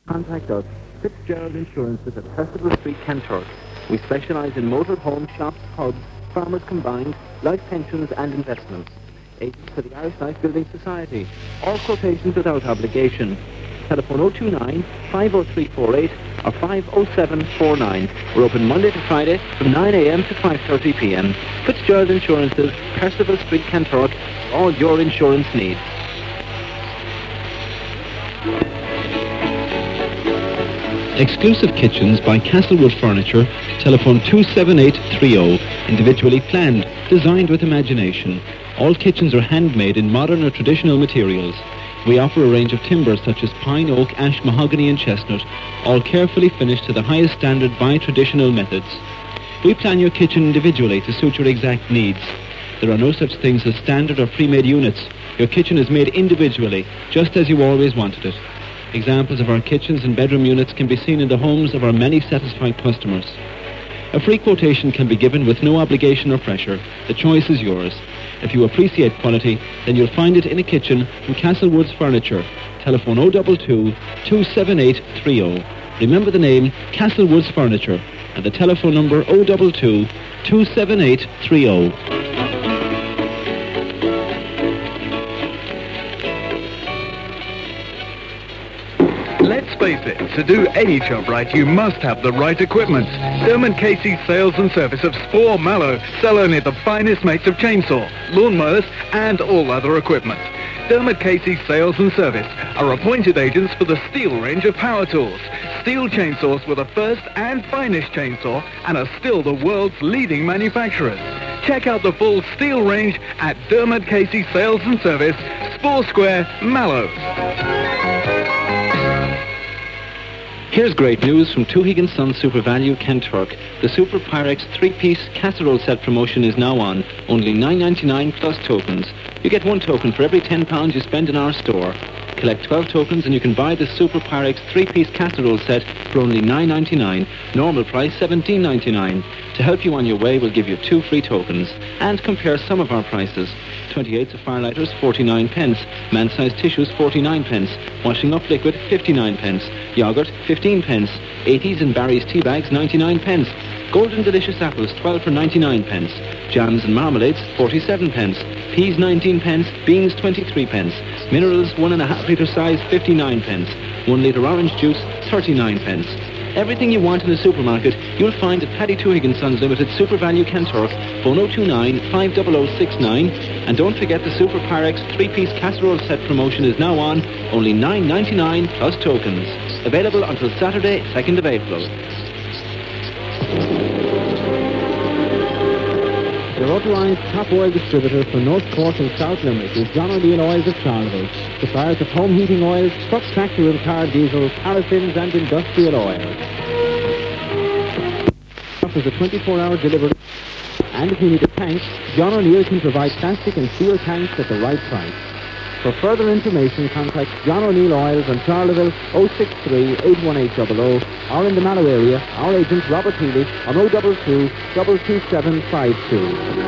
Contact us, Fitzgerald Insurances at Percival Street, Kanturk. We specialise in motor home, shops, pubs, farmers combined, life pensions and investments. Agents for the Irish Life Building Society. All quotations without obligation. Telephone 029 50348 or 50749. We're open Monday to Friday from 9 a.m. to 5:30 p.m. Fitzgerald Insurances, Percival Street, Kanturk. All your insurance needs. Exclusive Kitchens by Castlewood Furniture. Telephone 27830. Individually planned, designed with imagination. All kitchens are handmade in modern or traditional materials. We offer a range of timbers such as pine, oak, ash, mahogany and chestnut, all carefully finished to the highest standard by traditional methods. We plan your kitchen individually to suit your exact needs. There are no such things as standard or pre-made units. Your kitchen is made individually, just as you always wanted it. Examples of our kitchens and bedroom units can be seen in the homes of our many satisfied customers. A free quotation can be given with no obligation or pressure. The choice is yours. If you appreciate quality, then you'll find it in a kitchen from Castlewoods Furniture. Telephone 022 27830. Remember the name Castlewoods Furniture and the telephone number 022 27830. Let's face it, to do any job right, you must have the right equipment. Dermot Casey Sales and Service of Spore Mallow sell only the finest makes of chainsaw, lawnmowers, and all other equipment. Dermot Casey Sales and Service are appointed agents for the Steel range of power tools. Steel chainsaws were the first and finest chainsaw and are still the world's leading manufacturers. Check out the full Steel range at Dermot Casey Sales and Service, Spore Square, Mallow. Here's great news from Toohig & Sons Super Value, Kanturk. The Super Pyrex 3-piece casserole set promotion is now on. Only $9.99 plus tokens. You get one token for every £10 you spend in our store. Collect 12 tokens and you can buy the Super Pyrex 3-piece casserole set for only $9.99. Normal price $17.99. To help you on your way, we'll give you 2 free tokens. And compare some of our prices. 28s of firelighters, 49 pence. Man-sized tissues, 49 pence. Washing up liquid, 59 pence. Yoghurt, 15 pence. 80s and Barry's tea bags, 99 pence. Golden Delicious apples, 12 for 99 pence. Jams and marmalades, 47 pence. Peas, 19 pence. Beans, 23 pence. Minerals, 1.5 litre size, 59 pence. 1 litre orange juice, 39 pence. Everything you want in a supermarket, you'll find at Paddy Toohig & Sons Limited Super Value Kanturk, phone 029 50069. And don't forget the Super Pyrex 3-piece casserole set promotion is now on, only $9.99 plus tokens. Available until Saturday, 2nd of April. Your authorised top oil distributor for North Cork and South Limerick is John O'Neill Oils of Charleville. Suppliers of home heating oils, truck, tractor and car diesel, paraffins and industrial oils. Offers a 24-hour delivery. And if you need a tank, John O'Neill can provide plastic and steel tanks at the right price. For further information, contact John O'Neill Oils on Charleville 063 81800 or in the Mallow area, our agent Robert Healy on 022 22752.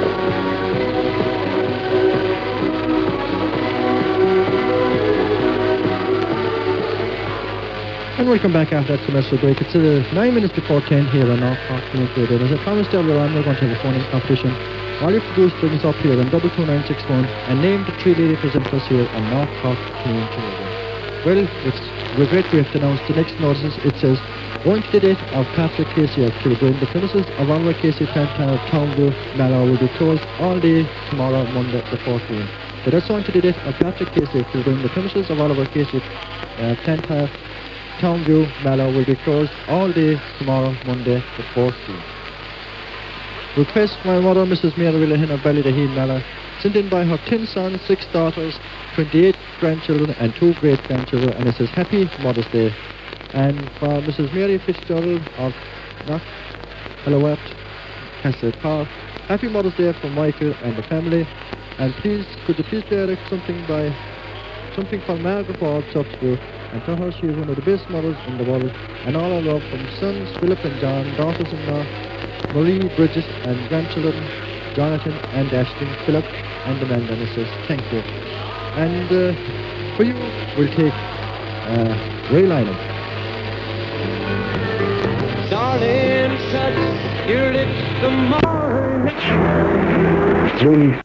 And welcome back after that commercial break. It's 9 minutes before 10 here on North Cork Community. As I promised earlier on, we're going to have a phone-in competition. All you have to do is bring us up here on 22961 and name the 3 lady presenters here on North Cork Community Radio. Well, we're great to have to announce the next notice. It says, going to the date of Patrick Casey of Kilgreen, the premises of Oliver Casey Plantar Townview Mallow will be closed all day tomorrow, Monday the 14th. So that's on to the date of Patrick Casey of Kilgreen, the premises of Oliver Casey Plantar Townview Mallow will be closed all day tomorrow, Monday the 14th. Request my mother, Mrs. Mary Willahen of Ballydaheen Mallow, sent in by her 10 sons, 6 daughters, 28 grandchildren and 2 great-grandchildren, and it says Happy Mother's Day. And for Mrs. Mary Fitzgerald of Knock, Castle Cork, Happy Mother's Day from Michael and the family. And please, could you please direct something for Margaret Ward Substitute, and to her she is one of the best mothers in the world, and all our love from sons Philip and John, daughters-in-law Marie, Bridget, and grandchildren Jonathan and Ashton, Philip and Amanda. And it says thank you. And for you, we'll take Ray Lynham. Rooney